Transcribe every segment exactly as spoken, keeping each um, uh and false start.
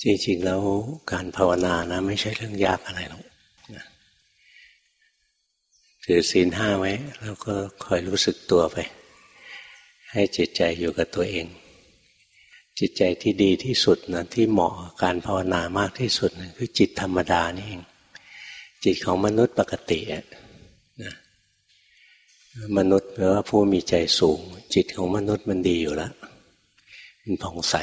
จริงๆแล้วการภาวนานะไม่ใช่เรื่องยากอะไรหรอกนะถือศีลห้าไว้แล้วก็คอยรู้สึกตัวไปให้จิตใจอยู่กับตัวเองจิตใจที่ดีที่สุดนะที่เหมาะกับการภาวนามากที่สุดนะคือจิตธรรมดานี่เองจิตของมนุษย์ปกตินะมนุษย์แปลว่าผู้มีใจสูงจิตของมนุษย์มันดีอยู่แล้วมันผ่องใส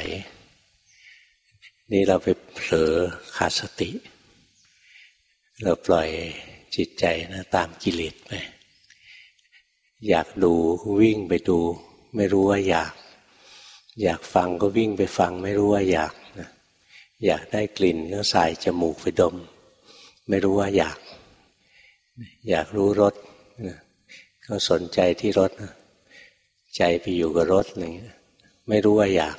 นี่เราไปเผลอขาดสติเราปล่อยจิตใจนะตามกิเลสไปอยากดูวิ่งไปดูไม่รู้ว่าอยากอยากฟังก็วิ่งไปฟังไม่รู้ว่าอยากนะอยากได้กลิ่นก็สายจมูกไปดมไม่รู้ว่าอยากอยากรู้รสนะก็สนใจที่รสนะใจไปอยู่กับรสอะไรเงี้ยไม่รู้ว่าอยาก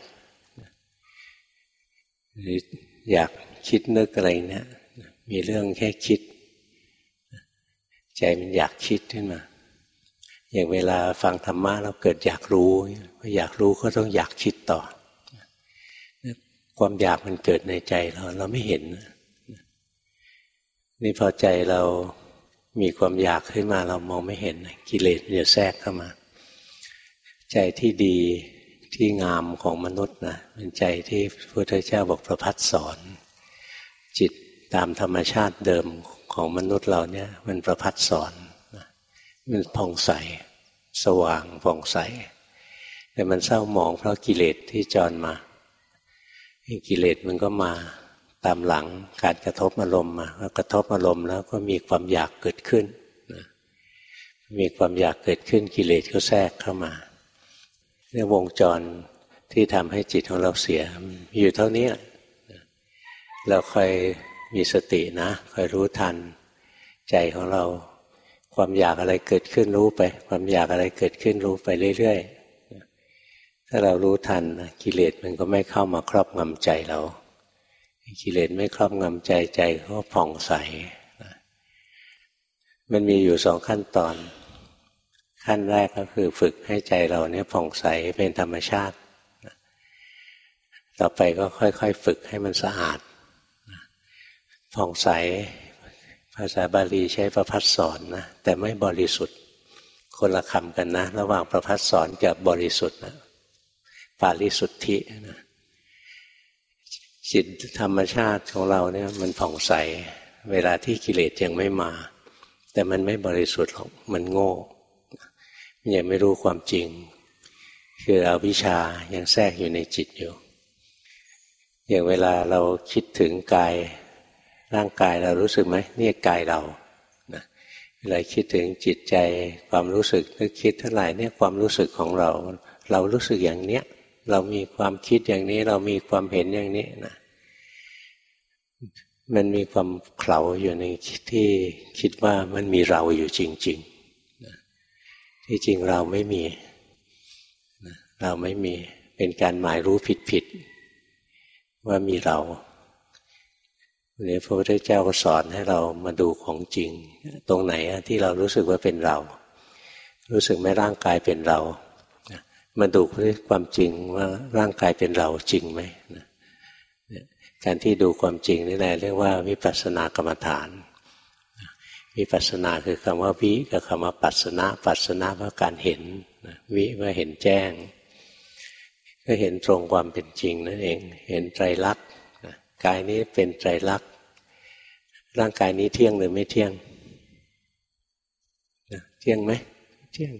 หรืออยากคิดนึกอะไรเนี่ยมีเรื่องแค่คิดใจมันอยากคิดขึ้นมาอย่างเวลาฟังธรรมะเราเกิดอยากรู้อยากรู้ก็ต้องอยากคิดต่อความอยากมันเกิดในใจเราเราไม่เห็นนี่พอใจเรามีความอยากขึ้นมาเรามองไม่เห็นกิเลสมันจะแทรกเข้ามาใจที่ดีที่งามของมนุษย์นะเป็นใจที่พระพุทธเจ้าบอกประภัสสรจิตตามธรรมชาติเดิมของมนุษย์เราเนี่ยมันประภัสสรมันผ่องใสสว่างผ่องใสแต่มันเศร้าหมองเพราะกิเลสที่จรมากิเลสมันก็มาตามหลังการกระทบอารมณ์มากระทบอารมณ์แล้วก็มีความอยากเกิดขึ้นมีความอยากเกิดขึ้นกิเลสก็แทรกเข้ามาเรื่องวงจรที่ทำให้จิตของเราเสียอยู่เท่านี้เราคอยมีสตินะคอยรู้ทันใจของเราความอยากอะไรเกิดขึ้นรู้ไปความอยากอะไรเกิดขึ้นรู้ไปเรื่อยๆถ้าเรารู้ทันกิเลสมันก็ไม่เข้ามาครอบงำใจเรากิเลสไม่ครอบงำใจใจก็ผ่องใสมันมีอยู่สองขั้นตอนขั้นแรกก็คือฝึกให้ใจเราเนี่ยผ่องใสเป็นธรรมชาติต่อไปก็ค่อยๆฝึกให้มันสะอาดผ่องใสภาษาบาลีใช้ประภัสสรนะแต่ไม่บริสุทธิ์คนละคำกันนะระหว่างประภัสสรกับบริสุทธิ์นะปาริสุทธินะจิตธรรมชาติของเราเนี่ยมันผ่องใสเวลาที่กิเลสยังไม่มาแต่มันไม่บริสุทธิ์หรอกมันโง่มันยังไม่รู้ความจริงคืออวิชชายังแทรกอยู่ในจิตอยู่อย่างเวลาเราคิดถึงกายร่างกายเรารู้สึกไหมนี่กายเรานะเวลาคิดถึงจิตใจความรู้สึกนึกคิดทั้งหลายเนี่ยความรู้สึกของเราเรารู้สึกอย่างเนี้ยเรามีความคิดอย่างนี้เรามีความเห็นอย่างนี้นะมันมีความเขลาอยู่ในที่คิดว่ามันมีเราอยู่จริงๆนะที่จริงเราไม่มีนะเราไม่มีเป็นการหมายรู้ผิดๆว่ามีเราวันนี้พระพุทธเจ้าก็สอนให้เรามาดูของจริงตรงไหนที่เรารู้สึกว่าเป็นเรารู้สึกไหมร่างกายเป็นเรามาดูความจริงว่าร่างกายเป็นเราจริงไหมการที่ดูความจริงนี่แหละเรียกว่าวิปัสสนากรรมฐานวิปัสสนาคือคำว่าวิกับคำว่าปัสสนะปัสสนะว่าการเห็นวิว่าเห็นแจ้งก็เห็นตรงความเป็นจริงนั่นเองเห็นไตรลักษณ์กายนี้เป็นไตรลักษณ์ร่างกายนี้เที่ยงหรือไม่เที่ยงเที่ยงไหมเที่ยง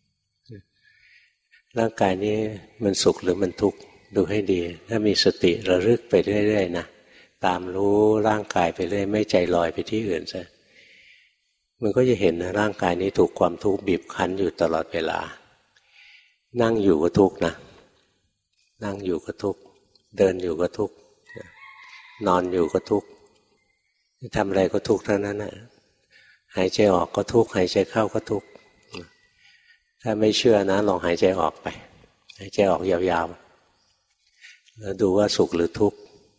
ร่างกายนี้มันสุขหรือมันทุกข์ดูให้ดีถ้ามีสติระลึกไปเรื่อยๆนะตามรู้ร่างกายไปเรื่อยไม่ใจลอยไปที่อื่นซะมันก็จะเห็นนะร่างกายนี้ถูกความทุกข์บีบคั้นอยู่ตลอดเวลานั่งอยู่ก็ทุกข์นะนั่งอยู่ก็ทุกข์เดินอยู่ก็ทุกข์นอนอยู่ก็ทุกข์ทำอะไรก็ทุกข์ทั้งนั้นนะหายใจออกก็ทุกข์หายใจเข้าก็ทุกข์ถ้าไม่เชื่อนะลองหายใจออกไปหายใจออกยาวๆแล้วดูว่าสุขหรือทุกข์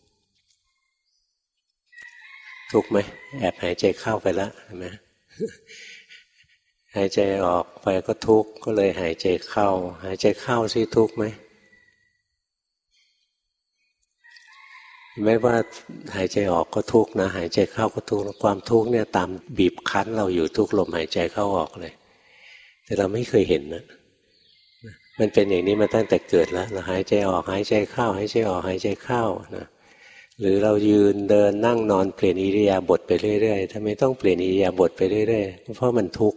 ทุกข์ไหมแอบหายใจเข้าไปแล้วเห็นไหมหายใจออกไปก็ทุกข์ก็เลยหายใจเข้าหายใจเข้าสิทุกข์ไหมไม่ว่าหายใจออกก็ทุกข์นะหายใจเข้าก็ทุกข์ความทุกข์เนี่ยตามบีบคั้นเราอยู่ทุกลมหายใจเข้าออกเลยแต่เราไม่เคยเห็นนะมันเป็นอย่างนี้มาตั้งแต่เกิดแล้วเราหายใจออกหายใจเข้าหายใจออกหายใจเข้านะหรือเรายืนเดินนั่งนอนเปลี่ยนอิริยาบถไปเรื่อยๆทำไมต้องเปลี่ยนอิริยาบถไปเรื่อยๆเพราะมันทุกข์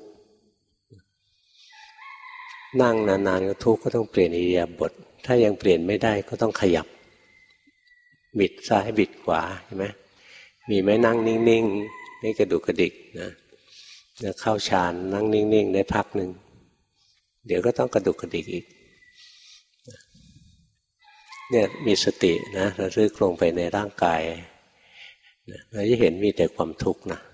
นั่งนานๆก็ทุกข์ก็ต้องเปลี่ยนอิริยาบถถ้ายังเปลี่ยนไม่ได้ก็ต้องขยับบิดซ้ายบิดขวาเห็นไหมมีไหมนั่งนิ่งๆไม่กระดุกกระดิกนะแล้วเข้าฌานนั่งนิ่งๆได้พักหนึ่งเดี๋ยวก็ต้องกระดุกกระดิกอีกเนี่ยมีสตินะระลึกลงไปในร่างกายเราจะเห็นมีแต่ความทุกข์นะ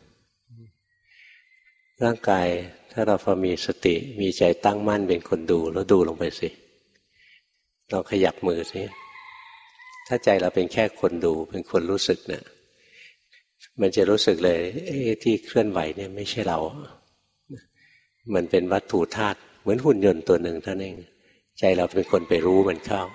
ร่างกายถ้าเราพอมีสติมีใจตั้งมั่นเป็นคนดูแล้วดูลงไปสิเราขยับมือสิถ้าใจเราเป็นแค่คนดูเป็นคนรู้สึกเนี่ยมันจะรู้สึกเลยที่เคลื่อนไหวเนี่ยไม่ใช่เรามันเป็นวัตถุธาตุเหมือนหุ่นยนต์ตัวหนึ่งเท่านั้นเองใจเราเป็นคนไปรู้มันเข้า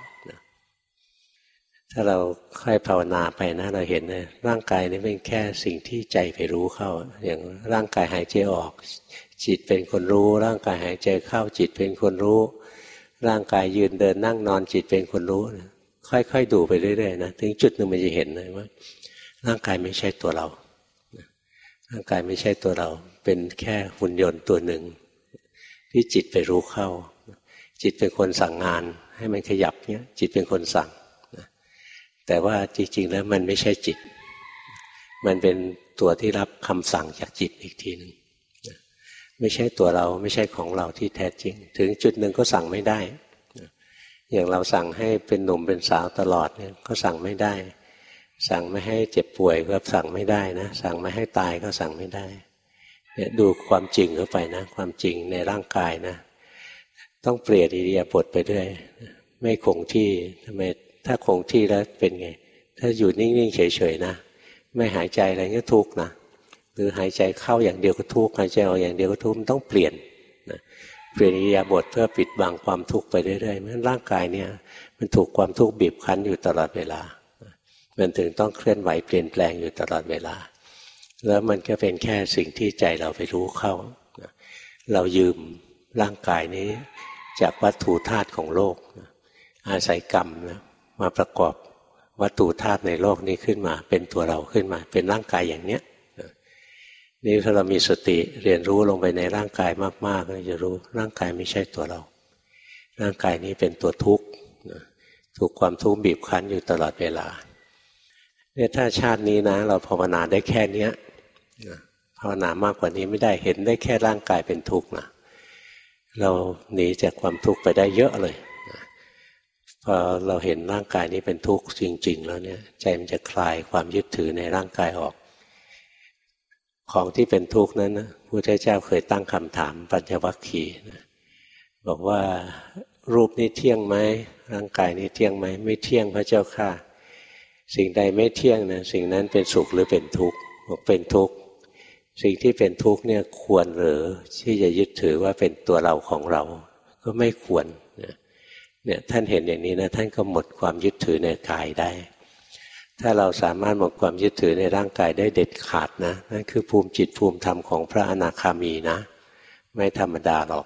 ถ้าเราค่อยภาวนาไปนะเราเห็นนะร่างกายนี้เป็นแค่สิ่งที่ใจไปรู้เข้าอย่างร่างกายหายใจออกจิตเป็นคนรู้ร่างกายหายใจเข้าจิตเป็นคนรู้ร่างกายยืนเดินนั่งนอนจิตเป็นคนรู้ค่อยๆดูไปเรื่อยๆนะถึงจุดหนึ่งมันจะเห็นเลยว่าร่างกายไม่ใช่ตัวเราร่างกายไม่ใช่ตัวเราเป็นแค่หุ่นยนต์ตัวหนึ่งที่จิตไปรู้เข้าจิตเป็นคนสั่งงานให้มันขยับเนี้ยจิตเป็นคนสั่งแต่ว่าจริงๆแล้วมันไม่ใช่จิตมันเป็นตัวที่รับคำสั่งจากจิตอีกทีหนึ่งไม่ใช่ตัวเราไม่ใช่ของเราที่แท้จริงถึงจุดหนึ่งก็สั่งไม่ได้อย่างเราสั่งให้เป็นหนุ่มเป็นสาวตลอดเนี่ยก็สั่งไม่ได้สั่งไม่ให้เจ็บป่วยก็สั่งไม่ได้นะสั่งไม่ให้ตายก็สั่งไม่ได้เนี่ยดูความจริงเข้าไปนะความจริงในร่างกายนะต้องเปลี่ยนอิริยาบถไปเรื่อยไม่คงที่ทำไมถ้าคงที่แล้วเป็นไงถ้าอยู่นิ่งๆเฉยๆนะไม่หายใจอะไรก็ทุกข์นะหรือหายใจเข้าอย่างเดียวก็ทุกข์หายใจออกอย่างเดียวก็ทุกข์มันต้องเปลี่ยนนะเปลี่ยนอิริยาบถเพื่อปิดบังความทุกข์ไปเรื่อยๆเพราะร่างกายเนี่ยมันถูกความทุกข์บีบคั้นอยู่ตลอดเวลามันถึงต้องเคลื่อนไหวเปลี่ยนแปลงอยู่ตลอดเวลาแล้วมันก็เป็นแค่สิ่งที่ใจเราไปรู้เข้าเรายืมร่างกายนี้จากวัตถุธาตุของโลกอาศัยกรรมนะมาประกอบวัตถุธาตุในโลกนี้ขึ้นมาเป็นตัวเราขึ้นมาเป็นร่างกายอย่างเนี้ยนี่ถ้าเรามีสติเรียนรู้ลงไปในร่างกายมากๆก็จะรู้ร่างกายไม่ใช่ตัวเราร่างกายนี้เป็นตัวทุกข์ถูกความทุกข์บีบคั้นอยู่ตลอดเวลาเนี่ยถ้าชาตินี้นะเราภาวนาได้แค่เนี้ยภาวนามากกว่านี้ไม่ได้เห็นได้แค่ร่างกายเป็นทุกข์นะเราหนีจากความทุกข์ไปได้เยอะเลยพอเราเห็นร่างกายนี้เป็นทุกข์จริงๆแล้วเนี่ยใจมันจะคลายความยึดถือในร่างกายออกของที่เป็นทุกข์นั้นนะพระพุทธเจ้าเคยตั้งคำถามปัญจวัคคีย์นะบอกว่ารูปนี้เที่ยงไหมร่างกายนี้เที่ยงไหมไม่เที่ยงพระเจ้าค่ะสิ่งใดไม่เที่ยงนะสิ่งนั้นเป็นสุขหรือเป็นทุกข์บอกเป็นทุกข์สิ่งที่เป็นทุกข์เนี่ยควรหรือที่จะยึดถือว่าเป็นตัวเราของเราก็ไม่ควรเนี่ยท่านเห็นอย่างนี้นะท่านก็หมดความยึดถือในกายได้ถ้าเราสามารถหมดความยึดถือในร่างกายได้เด็ดขาดนะนั่นคือภูมิจิตภูมิธรรมของพระอนาคามีนะไม่ธรรมดาหรอก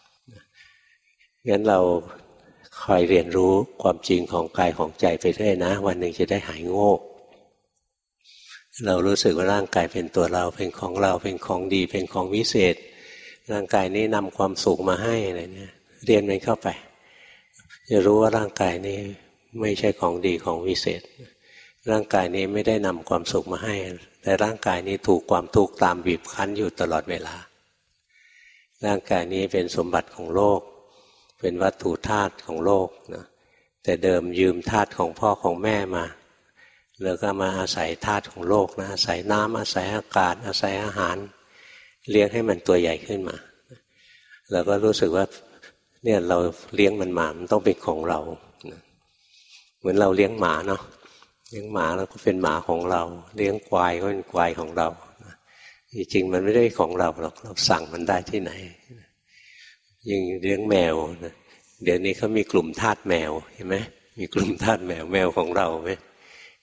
งั้นเราคอยเรียนรู้ความจริงของกายของใจไปเรื่อยนะวันหนึ่งจะได้หายโง่เรารู้สึกว่าร่างกายเป็นตัวเราเป็นของเราเป็นของดีเป็นของวิเศษร่างกายนี้นำความสุขมาให้อะไรเนี่ยเรียนมันเข้าไปจะรู้ว่าร่างกายนี้ไม่ใช่ของดีของวิเศษร่างกายนี้ไม่ได้นำความสุขมาให้แต่ร่างกายนี้ถูกความทุกข์ตามบีบคั้นอยู่ตลอดเวลาร่างกายนี้เป็นสมบัติของโลกเป็นวัตถุธาตุของโลกนะแต่เดิมยืมธาตุของพ่อของแม่มาแล้วก็มาอาศัยธาตุของโลกนะอาศัยน้ำอาศัยอากาศอาศัยอาหารเลี้ยงให้มันตัวใหญ่ขึ้นมาแล้วก็รู้สึกว่าเนี่ยเราเลี้ยงมันมามันต้องเป็นของเราเหมือนเราเลี้ยงหมาเนาะเลี้ยงหมาแล้วก็เป็นหมาของเราเลี้ยงควายก็เป็นควายของเราจริงๆมันไม่ได้ของเราหรอกเราสั่งมันได้ที่ไหนยิ่งเลี้ยงแมวนะเดี๋ยวนี้เขามีกลุ่มทาสแมวเห็นไหมมีกลุ่มทาสแมวแมวของเราไหม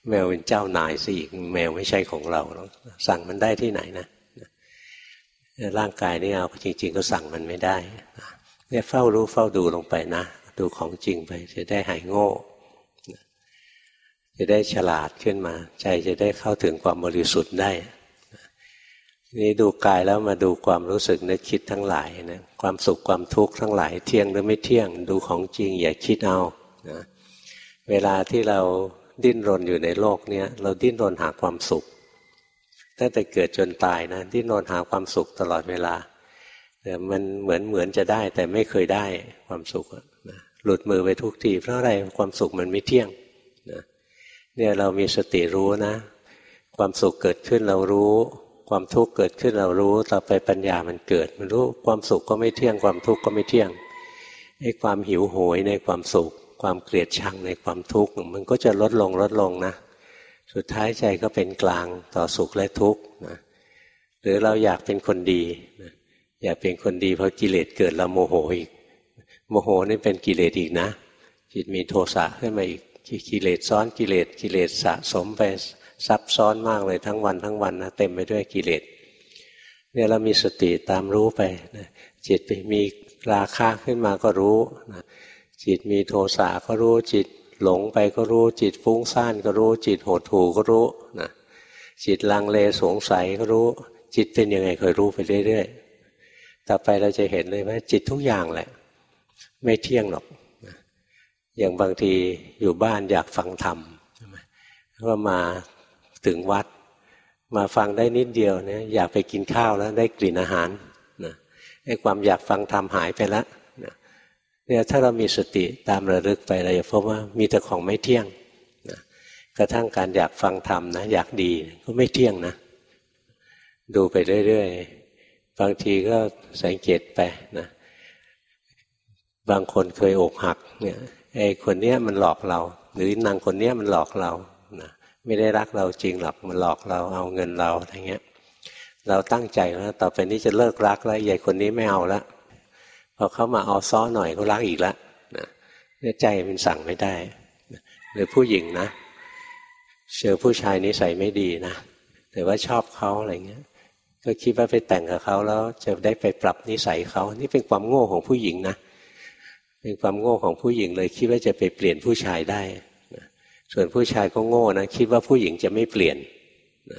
แมวเป็นเจ้านายซะอีกแมวไม่ใช่ของเราสั่งมันได้ที่ไหนนะร่างกายนี่เอาจริงๆก็สั่งมันไม่ได้เนี่ยเฝ้ารู้เฝ้าดูลงไปนะดูของจริงไปจะได้หายโง่จะได้ฉลาดขึ้นมาใจจะได้เข้าถึงความบริสุทธิ์ได้นี่ดูกายแล้วมาดูความรู้สึกนึกคิดทั้งหลายนะความสุขความทุกข์ทั้งหลายเที่ยงหรือไม่เที่ยงดูของจริงอย่าคิดเอานะเวลาที่เราดิ้นรนอยู่ในโลกนี้เราดิ้นรนหาความสุขตั้งแต่เกิดจนตายนะดิ้นรนหาความสุขตลอดเวลาแต่มันเหมือนเหมือนจะได้แต่ไม่เคยได้ความสุขนะหลุดมือไปทุกทีเพราะอะไรความสุขมันไม่เที่ยงนะเนี่ยเรามีสติรู้นะความสุขเกิดขึ้นเรารู้ความทุกข์เกิดขึ้นเรารู้ต่อไปปัญญามันเกิดมันรู้ความสุขก็ไม่เที่ยงความทุกข์ก็ไม่เที่ยงไอ้ความหิวโหยในความสุขความเกลียดชังในความทุกข์มันก็จะลดลงลดลงนะสุดท้ายใจก็เป็นกลางต่อสุขและทุกข์นะหรือเราอยากเป็นคนดีนะอยากเป็นคนดีพอกิเลสเกิดเราโมโหอีกโมโหนี่เป็นกิเลสอีกนะจิตมีโทสะขึ้นมาอีกกิเลสซ้อนกิเลสกิเลสสะสมไปซับซ้อนมากเลยทั้งวันทั้งวันนะเต็มไปด้วยกิเลสเนี่ยเรามีสติตามรู้ไปนะจิตมีราคะขึ้นมาก็รู้นะจิตมีโทสะก็รู้จิตหลงไปก็รู้จิตฟุ้งซ่านก็รู้จิตหดหู่ก็รู้นะจิตลังเลสงสัยก็รู้จิตเป็นยังไงเคยรู้ไปเรื่อยๆต่อไปเราจะเห็นเลยว่าจิตทุกอย่างแหละไม่เที่ยงหรอกนะอย่างบางทีอยู่บ้านอยากฟังธรรมก็มาถึงวัดมาฟังได้นิดเดียวเนี่ยอยากไปกินข้าวแล้วได้กลิ่นอาหารนะไอ้ความอยากฟังธรรมหายไปแล้วนะเนี่ยถ้าเรามีสติตามระลึกไปเราจะพบว่ามีแต่ของไม่เที่ยงนะกระทั่งการอยากฟังธรรมนะอยากดีก็ไม่เที่ยงนะดูไปเรื่อยๆบางทีก็สังเกตไปนะบางคนเคยอกหักเนี่ยไอ้คนเนี้ยมันหลอกเราหรือนางคนเนี้ยมันหลอกเรานะไม่ได้รักเราจริงหรอกมันหลอกเราเอาเงินเราอะไรเงี้ยเราตั้งใจแล้วต่อไปนี้จะเลิกรักแล้วใหญ่คนนี้ไม่เอาละพอเขามาเอาซ้อหน่อยก็รักอีกแล้วนะเนี่ยใจมันสั่งไม่ได้หรือผู้หญิงนะเจอผู้ชายนิสัยไม่ดีนะแต่ว่าชอบเขาอะไรเงี้ยก็คิดว่าไปแต่งกับเขาแล้วจะได้ไปปรับนิสัยเขานี่เป็นความโง่ของผู้หญิงนะเป็นความโง่ของผู้หญิงเลยคิดว่าจะไปเปลี่ยนผู้ชายได้ส่วนผู้ชายก็โง่นะคิดว่าผู้หญิงจะไม่เปลี่ยนนะ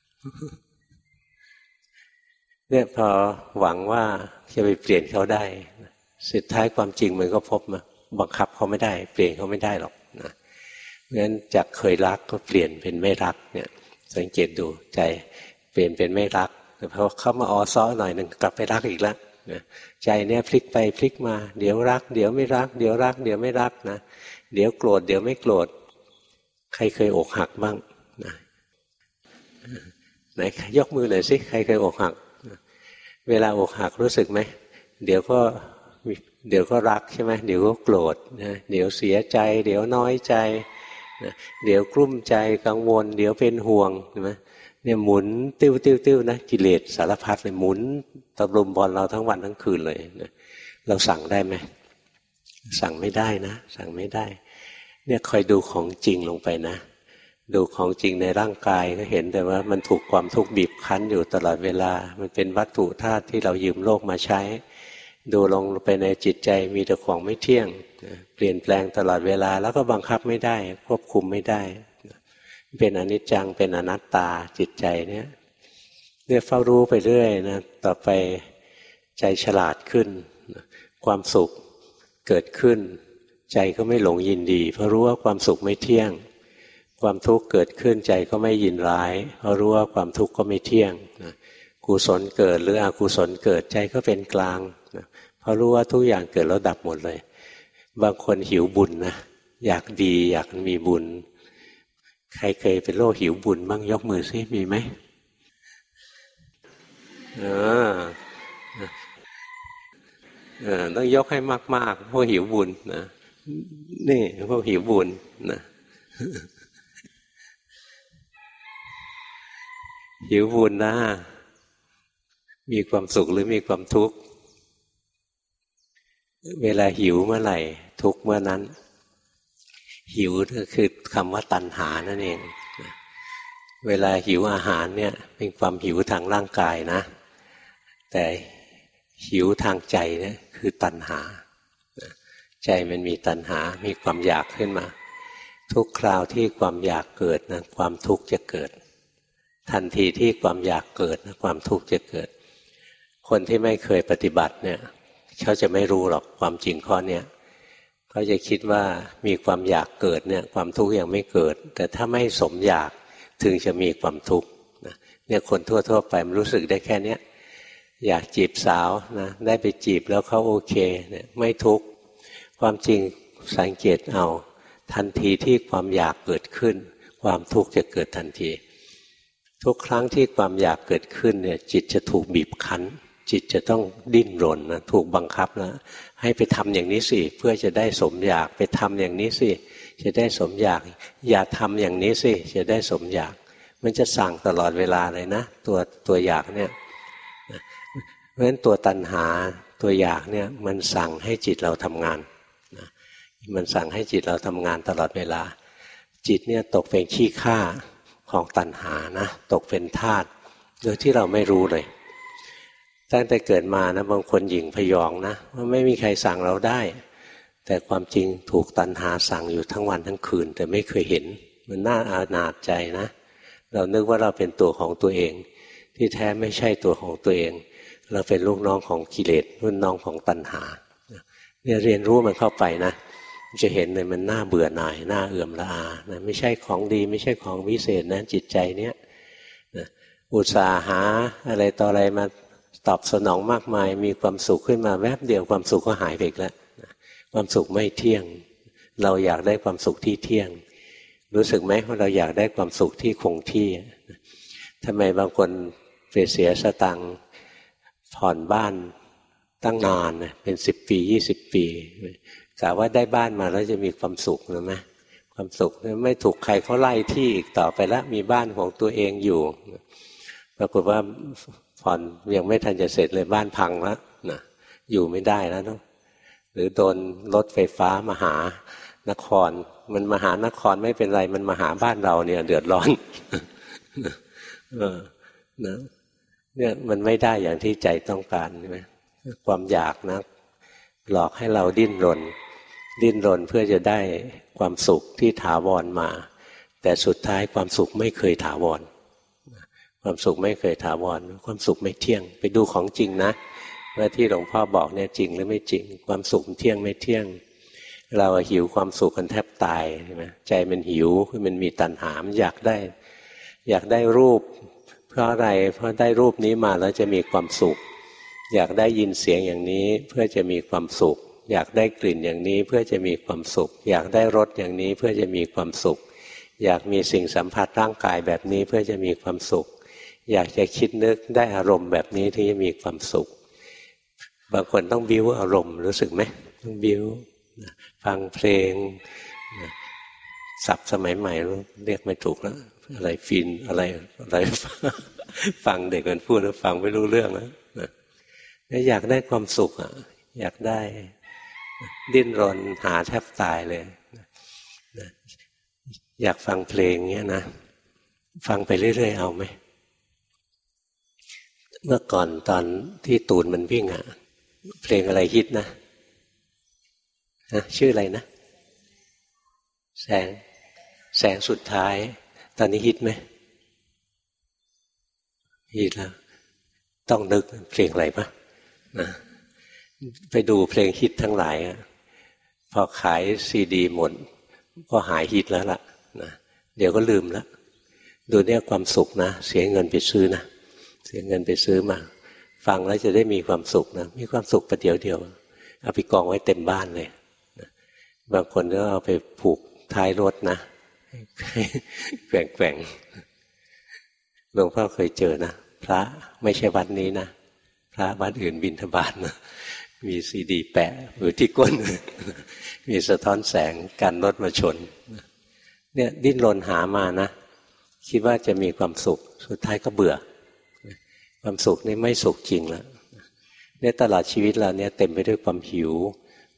เนี่ยพอหวังว่าจะไปเปลี่ยนเขาได้สุดท้ายความจริงมันก็พบมาบังคับเขาไม่ได้เปลี่ยนเขาไม่ได้หรอกนะเพราะฉะนั้นจากเคยรักก็เปลี่ยนเป็นไม่รักเนี่ยสังเกตดูใจเปลี่ยนเป็นไม่รักแต่พอเข้ามาอ้อซ้อหน่อยนึงกลับไปรักอีกแล้วนะใจเนี่ยพลิกไปพลิกมาเดี๋ยวรักเดี๋ยวไม่รักเดี๋ยวรักเดี๋ยวไม่รักนะเดี๋ยวโกรธเดี๋ยวไม่โกรธใครเคยอกหักบ้างนะไหนยกมือหน่อยสิใครเคยอกหักเวลาอกหักรู้สึกไหมเดี๋ยวก็เดี๋ยวก็รักใช่ไหมเดี๋ยวก็โกรธนะเดี๋ยวเสียใจเดี๋ยวน้อยใจนะเดี๋ยวกลุ้มใจกังวลเดี๋ยวเป็นห่วงใช่ไหมเนี่ยหมุนติ้วติ้วติ้วนะกิเลสสารพัดเลยหมุนตะลุมบอลเราทั้งวันทั้งคืนเลยนะเราสั่งได้ไหมสั่งไม่ได้นะสั่งไม่ได้เนี่ยคอยดูของจริงลงไปนะดูของจริงในร่างกายก็เห็นแต่ว่ามันถูกความทุกข์บีบคั้นอยู่ตลอดเวลามันเป็นวัตถุธาตุที่เรายืมโลกมาใช้ดูลงไปในจิตใจมีแต่ของไม่เที่ยงเปลี่ยนแปลงตลอดเวลาแล้วก็บังคับไม่ได้ควบคุมไม่ได้เป็นอนิจจังเป็นอนัตตาจิตใจเนี่ยเนี่ยเฝ้ารู้ไปเรื่อยนะต่อไปใจฉลาดขึ้นความสุขเกิดขึ้นใจก็ไม่หลงยินดีเพราะรู้ว่าความสุขไม่เที่ยงความทุกข์เกิดขึ้นใจก็ไม่ยินร้ายเพราะรู้ว่าความทุกข์ก็ไม่เที่ยงกุศลเกิดหรืออกุศลเกิดใจก็เป็นกลางเพราะรู้ว่าทุกอย่างเกิดแล้วดับหมดเลยบางคนหิวบุญนะอยากดีอยากมีบุญใครเคยเป็นโรคหิวบุญบ้างยกมือซิมีไหมเออเออต้องยกให้มากๆพวกหิวบุญนะนี่พวกหิวบุญนะหิวบุญนะมีความสุขหรือมีความทุกข์เวลาหิวเมื่อไหร่ทุกข์เมื่อนั้นหิวก็คือคำว่าตัณหานั่นเองเวลาหิวอาหารเนี่ยเป็นความหิวทางร่างกายนะแต่หิวทางใจเนี่ยคือตัณหาใจมันมีตัณหามีความอยากขึ้นมาทุกคราวที่ความอยากเกิดนะความทุกข์จะเกิดทันทีที่ความอยากเกิดนะความทุกข์จะเกิดคนที่ไม่เคยปฏิบัติเนี่ยเขาจะไม่รู้หรอกความจริงข้อเนี้ยเขาจะคิดว่ามีความอยากเกิดเนี่ยความทุกข์ยังไม่เกิดแต่ถ้าไม่สมอยากถึงจะมีความทุกข์เนี่ยคนทั่วๆไปมันรู้สึกได้แค่เนี้ยอยากจีบสาวนะได้ไปจีบแล้วเขาโอเคเนี่ยไม่ทุกข์ความจริงสังเกตเอาทันทีที่ความอยากเกิดขึ้นความทุกข์จะเกิดทันทีทุกครั้งที่ความอยากเกิดขึ้นเนี่ยจิตจะถูกบีบคั้นจิตจะต้องดิ้นรนนะถูกบังคับนะให้ไปทำอย่างนี้สิเพื่อจะได้สมอยากไปทำอย่างนี้สิจะได้สมอยากอย่าทำอย่างนี้สิจะได้สมอยากมันจะสั่งตลอดเวลาเลยนะตัวตัวอยากเนี่ยเพราะฉะนั้นตัวตัณหาตัวอยากเนี่ยมันสั่งให้จิตเราทำงานมันสั่งให้จิตเราทำงานตลอดเวลาจิตเนี่ยตกเป็นขี้ข้าของตัณหานะตกเป็นทาสโดยที่เราไม่รู้เลยตั้งแต่เกิดมานะบางคนหยิ่งพยองนะว่าไม่มีใครสั่งเราได้แต่ความจริงถูกตัณหาสั่งอยู่ทั้งวันทั้งคืนแต่ไม่เคยเห็นมันน่าอาณาจใจนะเรานึกว่าเราเป็นตัวของตัวเองที่แท้ไม่ใช่ตัวของตัวเองเราเป็นลูกน้องของกิเลสรุ่นน้องของตัณหาเนี่ยเรียนรู้มันเข้าไปนะจะเห็นเลยมันน่าเบื่อหน่ายน่าเอื่อมละอานะไม่ใช่ของดีไม่ใช่ของวิเศษนะจิตใจเนี้ยนะอุตส่าห์หาอะไรต่ออะไรมาตอบสนองมากมายมีความสุขขึ้นมาแวบเดียวความสุขก็หายไปอีกแล้วนะความสุขไม่เที่ยงเราอยากได้ความสุขที่เที่ยงรู้สึกไหมว่าเราอยากได้ความสุขที่คงที่ทำไมบางคนไปเสียสตังค์ผ่อนบ้านตั้งนานเป็นสิบปียี่สิบปีกะว่าได้บ้านมาแล้วจะมีความสุขนะไหมความสุขไม่ถูกใครเขาไล่ที่อีกต่อไปแล้วมีบ้านของตัวเองอยู่ปรากฏว่าผ่อนยังไม่ทันจะเสร็จเลยบ้านพังแล้วนะอยู่ไม่ได้แล้วเนาะหรือโดนรถไฟฟ้ามาหานครมันมาหานครไม่เป็นไรมันมาหาบ้านเราเนี่ยเดือดร้อนเออนะเนี่ยมันไม่ได้อย่างที่ใจต้องการใช่ไหมความอยากนะหลอกให้เราดิ้นรนดิ้นรนเพื่อจะได้ความสุขที่ถาวรมาแต่สุดท้ายความสุขไม่เคยถาวรความสุขไม่เคยถาวรความสุขไม่เที่ยงไปดูของจริงนะว่าที่หลวงพ่อบอกเนี่ยจริงหรือไม่จริงความสุขเที่ยงไม่เที่ยงเราหิวความสุขกันแทบตายใช่ไหมใจมันหิวมันมีตัณหามันอยากได้อยากได้รูปเพราะอะไรเพราะได้รูปนี้มาแล้วจะมีความสุขอยากได้ยินเสียงอย่างนี้เพื่อจะมีความสุขอยากได้กลิ่นอย่างนี้เพื่อจะมีความสุขอยากได้รสอย่างนี้เพื่อจะมีความสุขอยากมีสิ่งสัมผัสร่างกายแบบนี้เพื่อจะมีความสุขอยากจะคิดนึกได้อารมณ์แบบนี้ที่จะมีความสุขบางคนต้องบิ้วอารมณ์รู้สึกไหมต้องบิ้วฟังเพลงศัพท์สมัยใหม่เรียกไม่ถูกแล้วอะไรฟินอะไรอะไรฟังเด็กมันพูดแล้วฟังไม่รู้เรื่องนะอยากได้ความสุขอ่ะอยากได้ดิ้นรนหาแทบตายเลยอยากฟังเพลงเงี้ยนะฟังไปเรื่อยๆเอาไหมเมื่อก่อนตอนที่ตูนมันวิ่งอ่ะเพลงอะไรฮิตนะนะชื่ออะไรนะแสงแสงสุดท้ายตอนนี้ฮิตไหมฮิตแล้วต้องนึกเพลงอะไรปะนะไปดูเพลงฮิตทั้งหลายพอขายซีดีหมดก็หายฮิตแล้วล่ะนะเดี๋ยวก็ลืมแล้วดูเนี่ยความสุขนะเสียเงินไปซื้อนะเสียเงินไปซื้อมาฟังแล้วจะได้มีความสุขนะมีความสุขประเดี๋ยวเดียวเอาไปกองไว้เต็มบ้านเลยนะบางคนก็เอาไปผูกท้ายรถนะแกว่งๆหลวงพ่อเคยเจอนะพระไม่ใช่วัดนี้นะพระวัดอื่นบิณฑบาตนะมีซีดีแปะอยู่ที่ก้นมีสะท้อนแสงกันรถมาชนเนี่ยดิ้นรนหามานะคิดว่าจะมีความสุขสุดท้ายก็เบื่อความสุขนี่ไม่สุขจริงแล้วเนี่ยตลอดชีวิตเราเนี่ยเต็มไปด้วยความหิว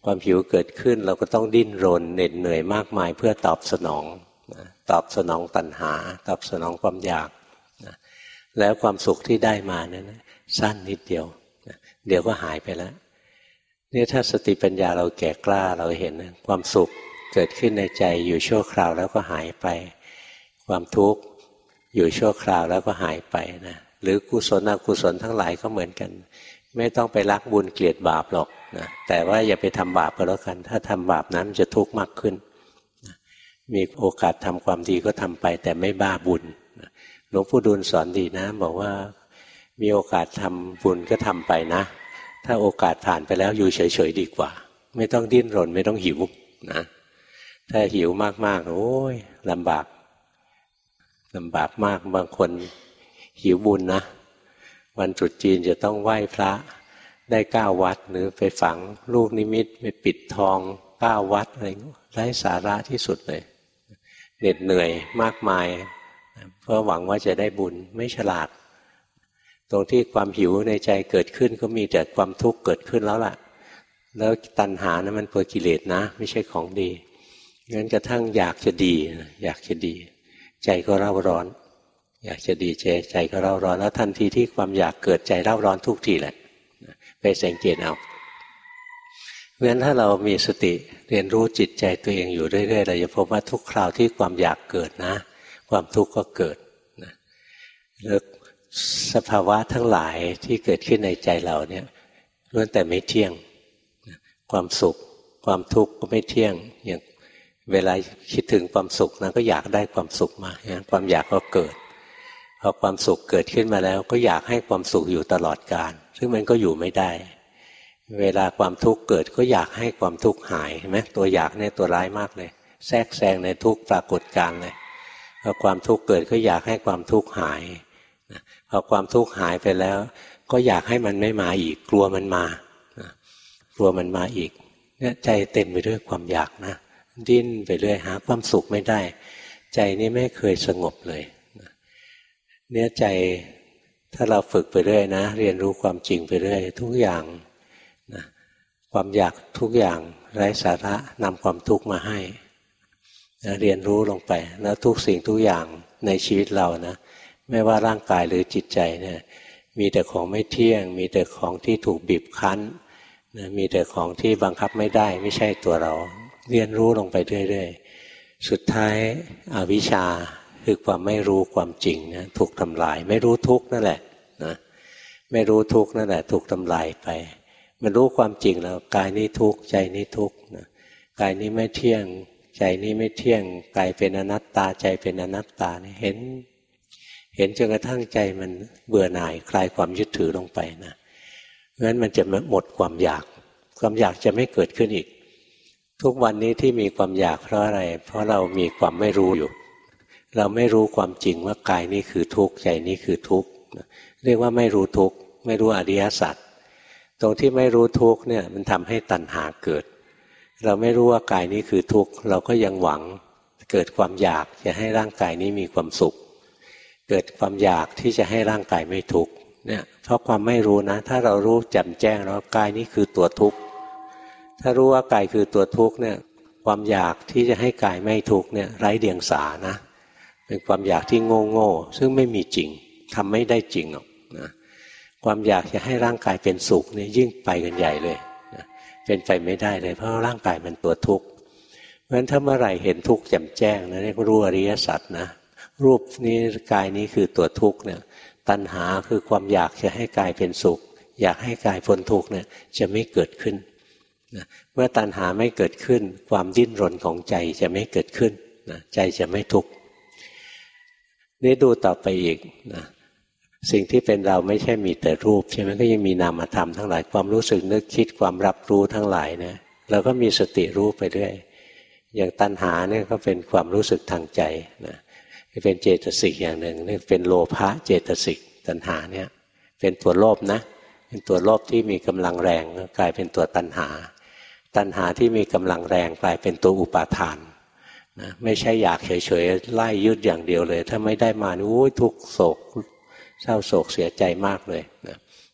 ความหิวเกิดขึ้นเราก็ต้องดิ้นรนเหน็ดเหนื่อยมากมายเพื่อตอบสนองนะตอบสนองตัณหาตอบสนองความอยากนะแล้วความสุขที่ได้มานั้นสั้นนิดเดียวนะเดี๋ยวก็หายไปแล้วเนี่ยถ้าสติปัญญาเราแก่กล้าเราเห็นนะความสุขเกิดขึ้นในใจอยู่ชั่วคราวแล้วก็หายไปความทุกข์อยู่ชั่วคราวแล้วก็หายไปนะหรือกุศลอกุศลทั้งหลายก็เหมือนกันไม่ต้องไปรักบุญเกลียดบาปหรอกนะแต่ว่าอย่าไปทำบาปก็แล้วกันถ้าทำบาปนั้นจะทุกข์มากขึ้นนะมีโอกาสทำความดีก็ทำไปแต่ไม่บ้าบุญนะหลวงปู่ดูลสอนดีนะบอกว่ามีโอกาสทำบุญก็ทำไปนะถ้าโอกาสผ่านไปแล้วอยู่เฉยๆดีกว่าไม่ต้องดิ้นรนไม่ต้องหิวนะถ้าหิวมากๆโอ้ยลำบากลำบากมากบางคนหิวบุญนะวันตรุษจีนจะต้องไหว้พระได้เก้าวัดหรือไปฝังลูกนิมิตไปปิดทองเก้าวัดอะไรไร้สาระที่สุดเลยเหน็ดเหนื่อยมากมายเพื่อหวังว่าจะได้บุญไม่ฉลาดตรงที่ความหิวในใจเกิดขึ้นก็มีแต่ความทุกข์เกิดขึ้นแล้วล่ะแล้วตัณหานะมันเป็นกิเลสนะไม่ใช่ของดีงั้นกระทั่งอยากจะดีอยากจะดีใจก็เร่าร้อนอยากจะดีใจใจก็เร่าร้อนแล้วทันทีที่ความอยากเกิดใจเร่าร้อนทุกทีแหละไปสังเกตเอาเพราะฉะนั้นถ้าเรามีสติเรียนรู้จิตใจตัวเองอยู่เรื่อยๆเราจะพบว่าทุกคราวที่ความอยากเกิดนะความทุกข์ก็เกิดนะแล้วสภาวะทั้งหลายที่เกิดขึ้นในใจเราเนี่ยล้วนแต่ไม่เที่ยงความสุขความทุกข์ก็ไม่เที่ยงอย่างเวลาคิดถึงความสุขนะก็อยากได้ความสุขมานะความอยากก็เกิดพอความสุขเกิดขึ้นมาแล้วก็อยากให้ความสุขอยู่ตลอดกาลซึ่งมันก็อยู่ไม่ได้เวลาความทุกข์เกิดก็อยากให้ความทุกข์หายเห็นไหมตัวอยากเนี่ยตัวร้ายมากเลยแทรกแซงในทุกปรากฏการณ์เลยพอความทุกข์เกิดก็อยากให้ความทุกข์หายพอความทุกข์หายไปแล้วก็อยากให้มันไม่มาอีกกลัวมันมากลัวมันมาอีกเนี่ยใจเต็มไปด้วยความอยากนะดิ้นไปเรื่อยหาความสุขไม่ได้ใจนี้ไม่เคยสงบเลยเนี่ยใจถ้าเราฝึกไปเรื่อยนะเรียนรู้ความจริงไปเรื่อยทุกอย่างนะความอยากทุกอย่างไร้สาระนำความทุกข์มาให้นะเรียนรู้ลงไปแล้วทุกสิ่งทุกอย่างในชีวิตเรานะไม่ว่าร่างกายหรือจิตใจเนี่ยมีแต่ของไม่เที่ยงมีแต่ของที่ถูกบีบคั้นนะมีแต่ของที่บังคับไม่ได้ไม่ใช่ตัวเราเรียนรู้ลงไปเรื่อยๆสุดท้ายอวิชชาคือความไม่รู้ความจริงนะถูกทำลายไม่รู้ทุกข์นั่นแหละนะไม่รู้ทุกข์นั่นแหละถูกทำลายไปมันรู้ความจริงแล้วกายนี้ทุกข์ใจนี้ทุกข์นะกายนี้ไม่เที่ยงใจนี้ไม่เที่ยงกายเป็นอนัตตาใจเป็นอนัตตาเนี่ยเห็นเห็นจนกระทั่งใจมันเบื่อหน่ายคลายความยึดถือลงไปนะเพราะฉะนั้นมันจะหมดความอยากความอยากจะไม่เกิดขึ้นอีกทุกวันนี้ที่มีความอยากเพราะอะไรเพราะเรามีความไม่รู้อยู่เราไม่รู้ความจริงว่ากายนี้คือทุกข์ใจนี้คือทุกข์เรียกว่าไม่รู้ทุกข์ไม่รู้อริยสัจตรงที่ไม่รู้ทุกข์เนี่ยมันทำให้ตัณหาเกิดเราไม่รู้ว่ากายนี้คือทุกข์เราก็ยังหวังเกิดความอยากจะให้ร่างกายนี้มีความสุขเกิดความอยากที่จะให้ร่างกายไม่ทุกข์เนี่ยเพราะความไม่รู้นะถ้าเรารู้แจ่มแจ้งแล้วกายนี้คือตัวทุกข์ถ้ารู้ว่ากายคือตัวทุกข์เนี่ยความอยากที่จะให้กายไม่ทุกข์เนี่ยไร้เดียงสานะเป็นความอยากที่โง่โง่ซึ่งไม่มีจริงทำไม่ได้จริงหรอกนะความอยากจะให้ร่างกายเป็นสุขเนี่ยยิ่งไปกันใหญ่เลยนะเป็นไปไม่ได้เลยเพราะร่างกายมันตัวทุกข์เพราะฉะนั้นถ้าเมื่อไหร่เห็นทุกข์แจ่มแจ้งนะเรียกรู้อริยสัจนะรูปนี้กายนี้คือตัวทุกข์เนี่ยตัณหาคือความอยากจะให้กายเป็นสุขอยากให้กายพ้นทุกข์เนี่ยจะไม่เกิดขึ้นนะเมื่อตัณหาไม่เกิดขึ้นความดิ้นรนของใจจะไม่เกิดขึ้นนะใจจะไม่ทุกข์นี่ดูต่อไปอีกนะสิ่งที่เป็นเราไม่ใช่มีแต่รูปใช่ไหมก็ยังมีนามธรรมทั้งหลายความรู้สึกนึกคิดความรับรู้ทั้งหลายเนี่ยเราก็มีสติรู้ไปเรื่อยอย่างตัณหาเนี่ยก็เป็นความรู้สึกทางใจนะเป็นเจตสิกอย่างหนึ่งนี่เป็นโลภะเจตสิกตัณหาเนี่ยเป็นตัวโลภนะเป็นตัวโลภที่มีกำลังแรงกลายเป็นตัวตัณหาตัณหาที่มีกำลังแรงกลายเป็นตัวอุปาทานนะไม่ใช่อยากเฉยๆไล่ยึดอย่างเดียวเลยถ้าไม่ได้มาโอ้ยทุกข์โศกเศร้าโศกเสียใจมากเลยนะ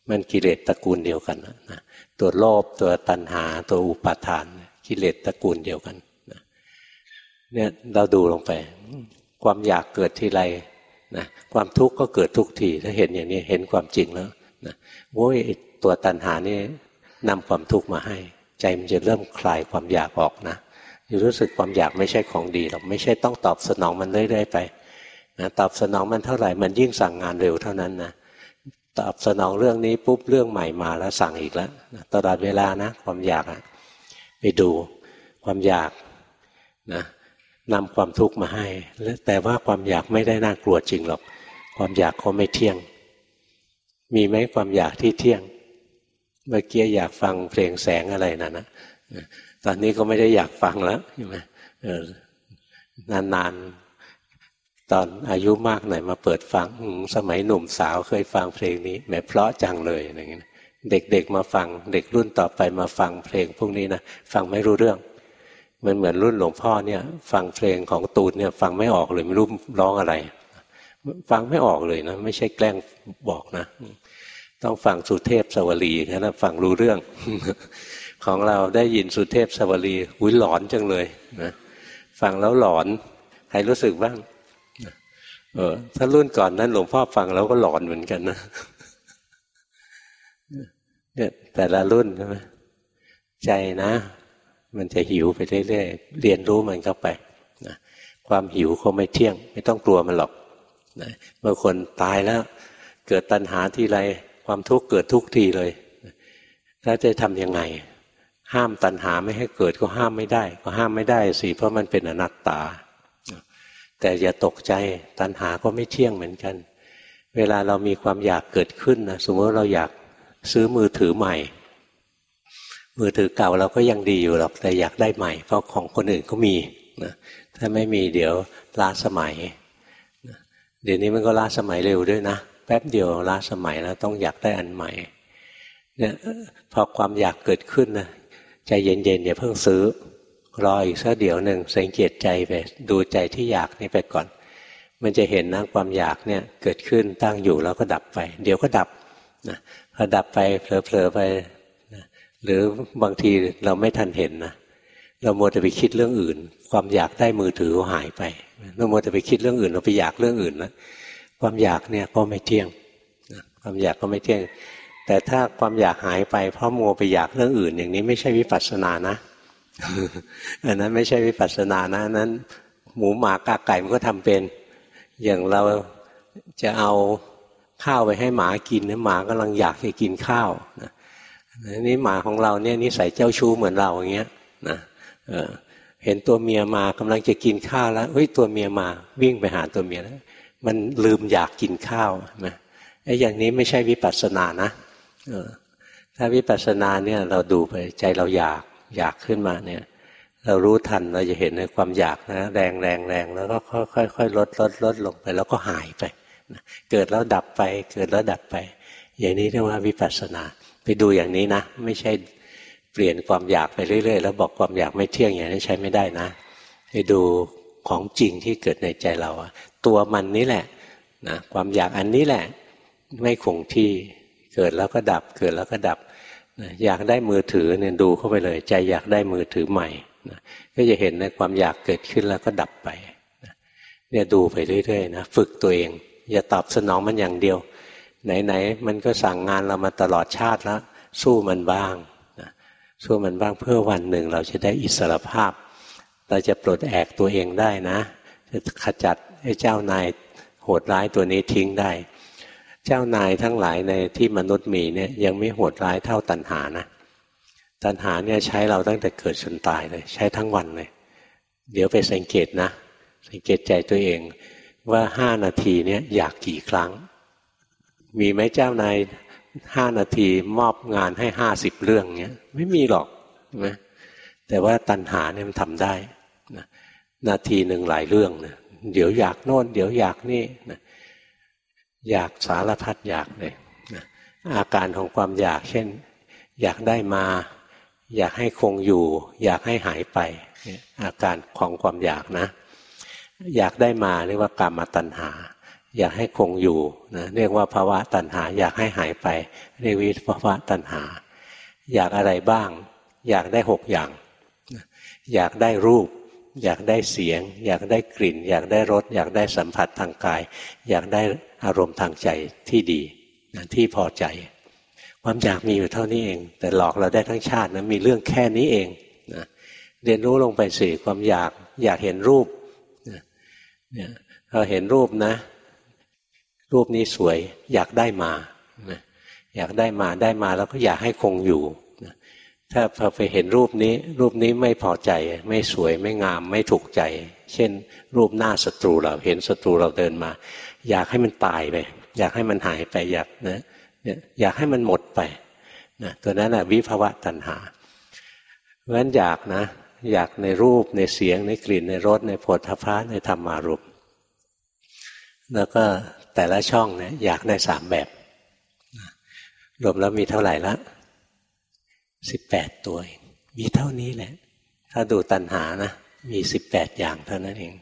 มันกิเลสตระกูลเดียวกันนะตัวโลภตัวตัณหาตัวอุปาทานกิเลสตระกูลเดียวกันนะเนี่ยเราดูลงไปความอยากเกิดทีไรนะความทุกข์ก็เกิดทุกทีถ้าเห็นอย่างนี้เห็นความจริงแล้วนะโว้ยตัวตัณหานี่นำความทุกข์มาให้ใจมันจะเริ่มคลายความอยากออกนะจะรู้สึกความอยากไม่ใช่ของดีหรอกไม่ใช่ต้องตอบสนองมันเรื่อยๆไปนะตอบสนองมันเท่าไหร่มันยิ่งสั่งงานเร็วเท่านั้นนะตอบสนองเรื่องนี้ปุ๊บเรื่องใหม่มาแล้วสั่งอีกแล้วนะตลอดเวลานะความอยากอะไปดูความอยากนะนำความทุกข์มาให้แต่ว่าความอยากไม่ได้น่ากลัวจริงหรอกความอยากเขาไม่เที่ยงมีไหมความอยากที่เที่ยงเมื่อกี้อยากฟังเพลงแสงอะไรนั่นนะตอนนี้ก็ไม่ได้อยากฟังแล้วใช่ไหมนานๆตอนอายุมากหน่อยมาเปิดฟังสมัยหนุ่มสาวเคยฟังเพลงนี้แหมเพราะจังเลยอะไรเงี้ยเด็กๆมาฟังเด็กรุ่นต่อไปมาฟังเพลงพวกนี้นะฟังไม่รู้เรื่องมันเหมือนรุ่นหลวงพ่อเนี่ยฟังเพลงของตูนเนี่ยฟังไม่ออกเลยไม่รู้ร้องอะไรฟังไม่ออกเลยนะไม่ใช่แกล้งบอกนะต้องฟังสุเทพสวลีนะฟังรู้เรื่อง ของเราได้ยินสุเทพสวลีอุ้ยหลอนจังเลยนะฟังแล้วหลอนใครรู้สึกบ้างเออถ้ารุ่นก่อนนั้นหลวงพ่อฟังแล้วก็หลอนเหมือนกันนะเนี่ยแต่ละรุ่นใช่ไหมใจนะมันจะหิวไปเรื่อยๆเรียนรู้มันเข้าไปนะความหิวเขาไม่เที่ยงไม่ต้องกลัวมันหรอกนะเมื่อคนตายแล้วเกิดตัณหาทีไรความทุกข์เกิดทุกทีเลยแล้วจะทำยังไงห้ามตัณหาไม่ให้เกิดก็ห้ามไม่ได้ก็ห้ามไม่ได้สิเพราะมันเป็นอนัตตาแต่อย่าตกใจตัณหาก็ไม่เที่ยงเหมือนกันเวลาเรามีความอยากเกิดขึ้นนะสมมติเราอยากซื้อมือถือใหม่มือถือเก่าเราก็ยังดีอยู่หรอกแต่อยากได้ใหม่เพราะของคนอื่นก็มีนะถ้าไม่มีเดี๋ยวล้าสมัยนะเดี๋ยวนี้มันก็ล้าสมัยเร็วด้วยนะแป๊บเดียวล้าสมัยแล้วต้องอยากได้อันใหม่เนี่ยพอความอยากเกิดขึ้นนะใจเย็นๆอย่าเพิ่งซื้อรออีกสักเดี๋ยวหนึ่งสังเกตใจไปดูใจที่อยากนี่ไปก่อนมันจะเห็นนะความอยากเนี่ยเกิดขึ้นตั้งอยู่แล้วก็ดับไปเดี๋ยวก็ดับนะพอดับไปเผลอๆไปนะหรือบางทีเราไม่ทันเห็นนะเรามัวแต่ไปคิดเรื่องอื่นความอยากได้มือถือหายไปเรามัวแต่ไปคิดเรื่องอื่นเราไปอยากเรื่องอื่นแล้วความอยากเนี่ยก็ไม่เที่ยงนะความอยากก็ไม่เที่ยงแต่ถ้าความอยากหายไปเพราะมัวไปอยากเรื่องอื่นอย่างนี้ไม่ใช่วิปัสสนานะอันนั้นไม่ใช่วิปัสสนานะนั้นหมูหมากาไก่มันก็ทำเป็นอย่างเราจะเอาข้าวไปให้หมากินนะหมากำลังอยากจะกินข้าวนะนี่หมาของเราเนี่ยนิสัยเจ้าชู้เหมือนเราอย่างเงี้ยนะเออเห็นตัวเมียมากำลังจะกินข้าวแล้วเฮ้ยตัวเมียมาวิ่งไปหาตัวเมียแล้วมันลืมอยากกินข้าวนะไอ้อย่างนี้ไม่ใช่วิปัสสนานะเออถ้าวิปัสสนาเนี่ยเราดูไปใจเราอยากอยากขึ้นมาเนี่ยเรารู้ทันเราจะเห็นในความอยากนะแรงแรงแรงแล้วก็ค่อยค่อยลดลดลดลงไปแล้วก็หายไปนะเกิดแล้วดับไปเกิดแล้วดับไปอย่างนี้เรียกว่าวิปัสสนาไปดูอย่างนี้นะไม่ใช่เปลี่ยนความอยากไปเรื่อยๆแล้วบอกความอยากไม่เที่ยงอย่างนี้ใช้ไม่ได้นะไปดูของจริงที่เกิดในใจเราตัวมันนี่แหละนะความอยากอันนี้แหละไม่คงที่เกิดแล้วก็ดับเกิดแล้วก็ดับนะอยากได้มือถือเนี่ยดูเข้าไปเลยใจอยากได้มือถือใหม่นะก็จะเห็นในความอยากเกิดขึ้นแล้วก็ดับไปนะเนี่ยดูไปเรื่อยๆนะฝึกตัวเองอย่าตอบสนองมันอย่างเดียวไหนๆมันก็สั่งงานเรามาตลอดชาติแล้วสู้มันบ้างนะสู้มันบ้างเพื่อวันหนึ่งเราจะได้อิสรภาพเราจะปลดแอกตัวเองได้นะจะขจัดไอ้เจ้านายโหดร้ายตัวนี้ทิ้งได้เจ้านายทั้งหลายในที่มนุษย์มีเนี่ยยังไม่โหดร้ายเท่าตัณหานะตัณหาเนี่ยใช้เราตั้งแต่เกิดจนตายเลยใช้ทั้งวันเลยเดี๋ยวไปสังเกตนะสังเกตใจตัวเองว่าห้านาทีเนี่ยอยากกี่ครั้งมีไหมเจ้านายห้านาทีมอบงานให้ห้าสิบเรื่องเนี้ยไม่มีหรอกนะแต่ว่าตัณหาเนี่ยมันทำได้นะนาทีหนึ่งหลายเรื่องนะเดี๋ยวอยากโน่นเดี๋ยวอยากนี่นะอยากสารพัดอยากเลยนะอาการของความอยากเช่นอยากได้มาอยากให้คงอยู่อยากให้หายไปอาการของความอยากนะอยากได้มาเรียกว่ากามตัณหาอยากให้คงอยู่นะเรียกว่าภาวะตัณหาอยากให้หายไปเรียกวิภาวะตัณหาอยากอะไรบ้างอยากได้หกอย่างอยากได้รูปอยากได้เสียงอยากได้กลิ่นอยากได้รสอยากได้สัมผัสทางกายอยากได้อารมณ์ทางใจที่ดีนะที่พอใจความอยากมีอยู่เท่านี้เองแต่หลอกเราได้ทั้งชาตินะมีเรื่องแค่นี้เองนะเรียนรู้ลงไปสิความอยากอยากเห็นรูปนะเนี่ยเราเห็นรูปนะรูปนี้สวยอยากได้มานะอยากได้มาได้มาแล้วก็อยากให้คงอยู่นะถ้าพอไปเห็นรูปนี้รูปนี้ไม่พอใจไม่สวยไม่งามไม่ถูกใจเช่นรูปหน้าศัตรูเราเห็นศัตรูเราเดินมาอยากให้มันตายไปอยากให้มันหายไปอยากนะอยากให้มันหมดไปนะตัวนั้นน่ะวิภวะตัณหาเพราะฉะนั้นอยากนะอยากในรูปในเสียงในกลิ่นในรสในโผฏฐัพพะในธรรมารมณ์แล้วก็แต่ละช่องเนี่ยอยากได้สามแบบรวมแล้วมีเท่าไหร่ละสิบแปดตัวเองมีเท่านี้แหละถ้าดูตัณหานะมีสิบแปดอย่างเท่านั้นเอง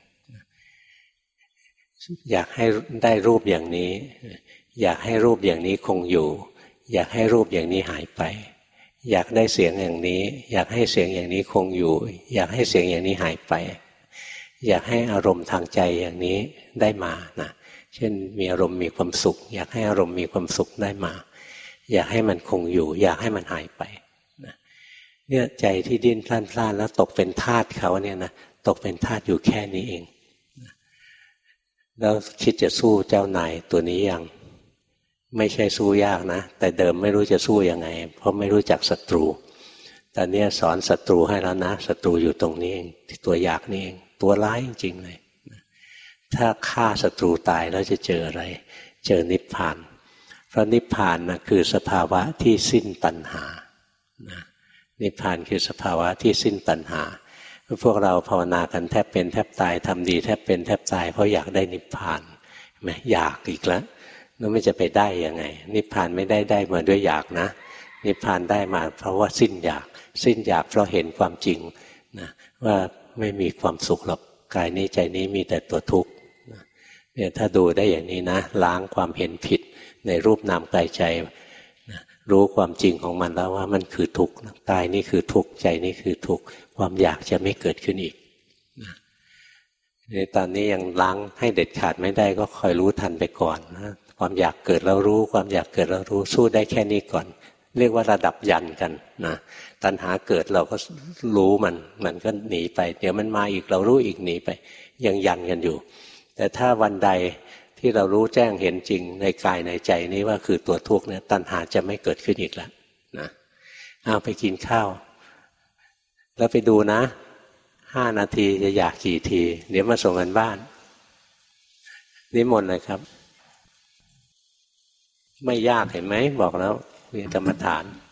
อยากให้ได้รูปอย่างนี้อยากให้รูปอย่างนี้คงอยู่อยากให้รูปอย่างนี้หายไปอยากได้เสียงอย่างนี้อยากให้เสียงอย่างนี้คงอยู่อยากให้เสียงอย่างนี้หายไปอยากให้อารมณ์ทางใจอย่างนี้ได้มานะเช่นมีอารมณ์มีความสุขอยากให้อารมณ์มีความสุขได้มาอยากให้มันคงอยู่อยากให้มันหายไปนะเนี่ยใจที่ดิ้นพล่านๆแล้วตกเป็นทาสเขาเนี่ยนะตกเป็นทาสอยู่แค่นี้เองนะแล้วคิดจะสู้เจ้านายตัวนี้ยังไม่ใช่สู้ยากนะแต่เดิมไม่รู้จะสู้ยังไงเพราะไม่รู้จักศัตรูตอนนี้สอนศัตรูให้แล้วนะศัตรูอยู่ตรงนี้เองที่ตัวอยากนี่เองตัวร้ายจริงๆเลยถ้าฆ่าศัตรูตายแล้วจะเจออะไรเจอนิพพานเพราะนิพพานนะคือสภาวะที่สิ้นตัณหานะนิพพานคือสภาวะที่สิ้นตัณหาพวกเราภาวนากันแทบเป็นแทบตายทำดีแทบเป็นแทบตายเพราะอยากได้นิพพานไหมอยากอีกแล้วแล้วไม่จะไปได้ยังไงนิพพานไม่ได้ได้มาด้วยอยากนะนิพพานได้มาเพราะว่าสิ้นอยากสิ้นอยากเพราะเห็นความจริงนะว่าไม่มีความสุขหรอกกายนี้ใจนี้มีแต่ตัวทุกข์เนี่ยถ้าดูได้อย่างนี้นะล้างความเห็นผิดในรูปนามกายใจนะรู้ความจริงของมันแล้วว่ามันคือทุกข์กายนี้คือทุกข์ใจนี้คือทุกข์ความอยากจะไม่เกิดขึ้นอีกนะในตอนนี้ยังล้างให้เด็ดขาดไม่ได้ก็คอยรู้ทันไปก่อนนะความอยากเกิดแล้วรู้ความอยากเกิดแล้วรู้สู้ได้แค่นี้ก่อนเรียกว่าระดับยันกันนะตัณหาเกิดเราก็รู้มันมันก็หนีไปเดี๋ยวมันมาอีกเรารู้อีกหนีไปยังยันกันอยู่แต่ถ้าวันใดที่เรารู้แจ้งเห็นจริงในกายในใจนี้ว่าคือตัวทุกข์เนี่ยตัณหาจะไม่เกิดขึ้นอีกแล้วนะเอาไปกินข้าวแล้วไปดูนะห้านาทีจะอยากกี่ทีเดี๋ยวมาส่งกันบ้านนิมนต์เลยครับไม่ยากเห็นไหมบอกแล้วเรียนกรรมฐาน